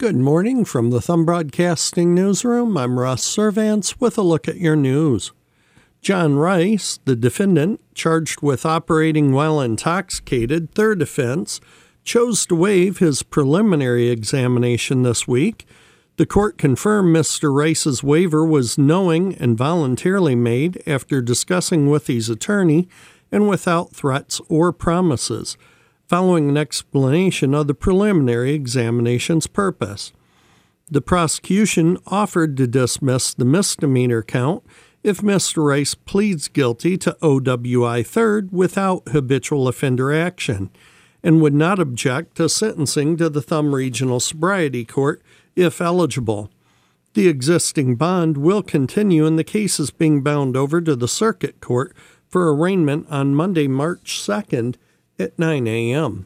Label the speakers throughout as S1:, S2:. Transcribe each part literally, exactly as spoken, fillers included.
S1: Good morning from the Thumb Broadcasting Newsroom. I'm Ross Servants with a look at your news. John Rice, the defendant charged with operating while intoxicated, third offense, chose to waive his preliminary examination this week. The court confirmed Mister Rice's waiver was knowing and voluntarily made after discussing with his attorney and without threats or promises, following an explanation of the preliminary examination's purpose. The prosecution offered to dismiss the misdemeanor count if Mister Rice pleads guilty to O W I third without habitual offender action, and would not object to sentencing to the Thumb Regional Sobriety Court if eligible. The existing bond will continue, and the case is being bound over to the Circuit Court for arraignment on Monday, March second, at nine a.m.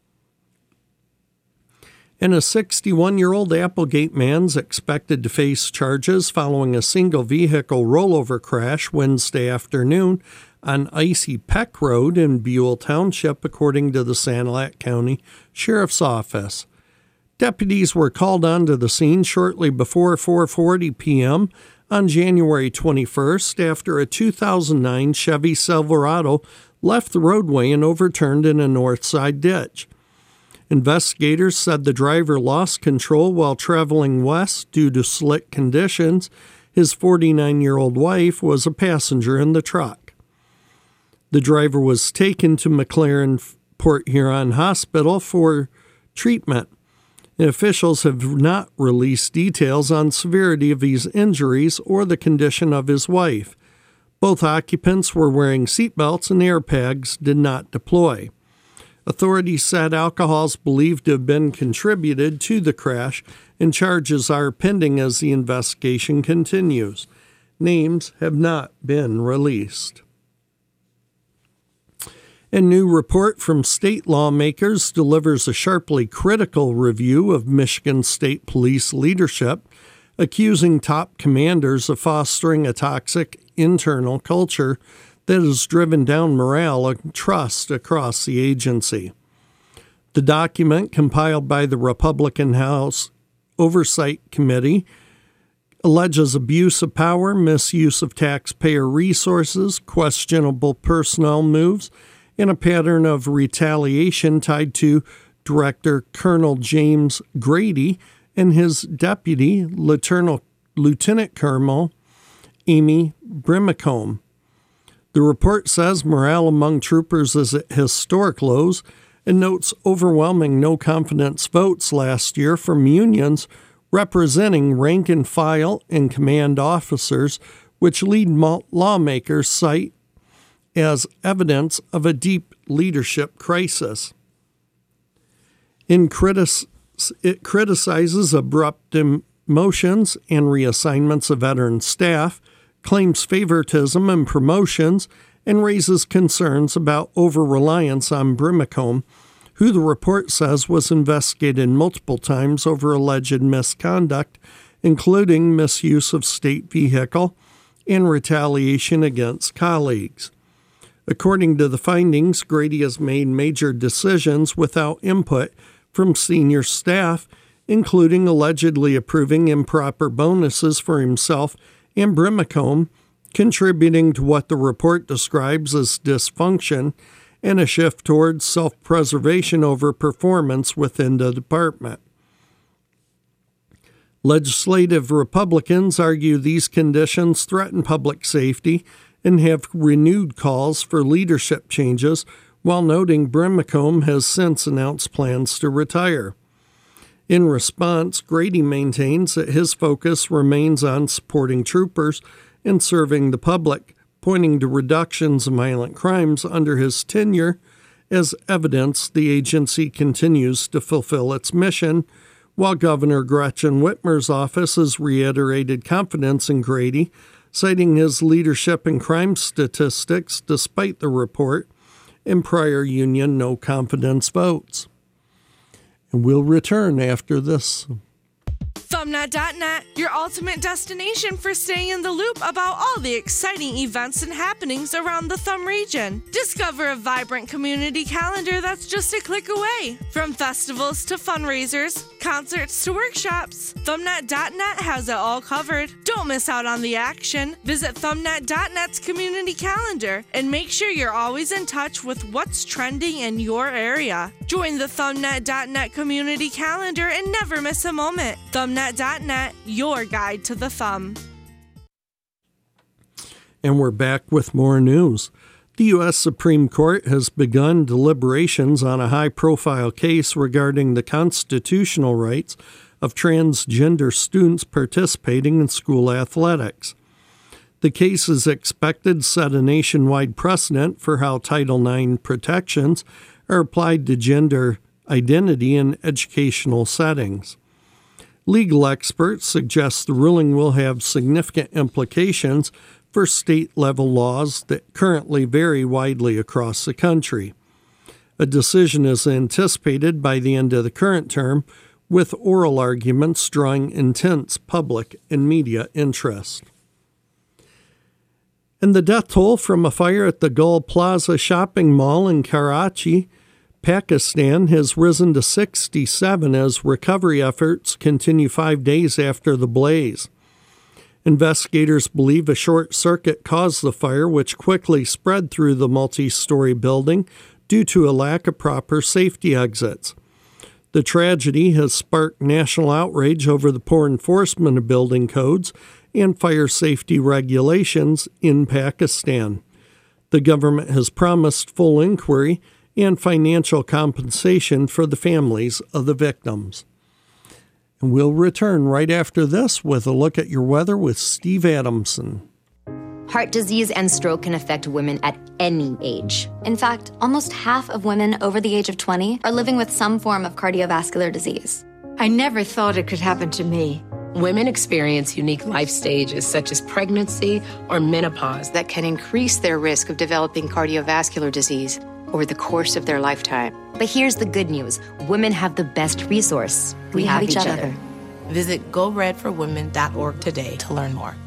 S1: And a sixty-one-year-old Applegate man's expected to face charges following a single vehicle rollover crash Wednesday afternoon on Icy Peck Road in Buell Township, according to the Sanilac County Sheriff's Office. Deputies were called onto the scene shortly before four forty p.m. on January twenty-first after a two thousand nine Chevy Silverado left the roadway and overturned in a north side ditch. Investigators said the driver lost control while traveling west due to slick conditions. His forty-nine-year-old wife was a passenger in the truck. The driver was taken to McLaren Port Huron Hospital for treatment. And officials have not released details on severity of his injuries or the condition of his wife. Both occupants were wearing seatbelts and airbags did not deploy. Authorities said alcohol is believed to have been contributed to the crash, and charges are pending as the investigation continues. Names have not been released. A new report from state lawmakers delivers a sharply critical review of Michigan State Police leadership, accusing top commanders of fostering a toxic internal culture that has driven down morale and trust across the agency. The document, compiled by the Republican House Oversight Committee, alleges abuse of power, misuse of taxpayer resources, questionable personnel moves, and a pattern of retaliation tied to Director Colonel James Grady and his deputy, Lieutenant, Lieutenant Colonel Amy Brimacombe. The report says morale among troopers is at historic lows and notes overwhelming no-confidence votes last year from unions representing rank-and-file and command officers, which lead lawmakers cite as evidence of a deep leadership crisis. In critis- it criticizes abrupt demotions and reassignments of veteran staff, claims favoritism and promotions, and raises concerns about over-reliance on Brimacombe, who the report says was investigated multiple times over alleged misconduct, including misuse of state vehicle and retaliation against colleagues. According to the findings, Grady has made major decisions without input from senior staff, including allegedly approving improper bonuses for himself and Brimacombe, contributing to what the report describes as dysfunction and a shift towards self-preservation over performance within the department. Legislative Republicans argue these conditions threaten public safety and have renewed calls for leadership changes, while noting Brimacombe has since announced plans to retire. In response, Grady maintains that his focus remains on supporting troopers and serving the public, pointing to reductions in violent crimes under his tenure as evidence the agency continues to fulfill its mission, while Governor Gretchen Whitmer's office has reiterated confidence in Grady, citing his leadership in crime statistics despite the report and prior union no-confidence votes. And we'll return after this.
S2: Thumb ThumbNet dot net, your ultimate destination for staying in the loop about all the exciting events and happenings around the Thumb region. Discover a vibrant community calendar that's just a click away. From festivals to fundraisers, concerts to workshops, ThumbNet dot net has it all covered. Don't miss out on the action. Visit ThumbNet dot net's community calendar and make sure you're always in touch with what's trending in your area. Join the ThumbNet dot net community calendar and never miss a moment. ThumbNet dot net, your guide to the thumb.
S1: And we're back with more news. The U S Supreme Court has begun deliberations on a high-profile case regarding the constitutional rights of transgender students participating in school athletics. The case is expected to set a nationwide precedent for how Title nine protections are applied to gender identity in educational settings. Legal experts suggest the ruling will have significant implications for state-level laws that currently vary widely across the country. A decision is anticipated by the end of the current term, with oral arguments drawing intense public and media interest. And the death toll from a fire at the Gul Plaza shopping mall in Karachi, Pakistan, has risen to sixty-seven as recovery efforts continue five days after the blaze. Investigators believe a short circuit caused the fire, which quickly spread through the multi-story building due to a lack of proper safety exits. The tragedy has sparked national outrage over the poor enforcement of building codes and fire safety regulations in Pakistan. The government has promised full inquiry and financial compensation for the families of the victims. And we'll return right after this with a look at your weather with Steve Adamson.
S3: Heart disease and stroke can affect women at any age. In fact, almost half of women over the age of twenty are living with some form of cardiovascular disease.
S4: I never thought it could happen to me.
S5: Women experience unique life stages such as pregnancy or menopause
S6: that can increase their risk of developing cardiovascular disease over the course of their lifetime.
S3: But here's the good news. Women have the best resource. We, we have, have each, each other. other.
S5: Visit go red for women dot org today to learn more.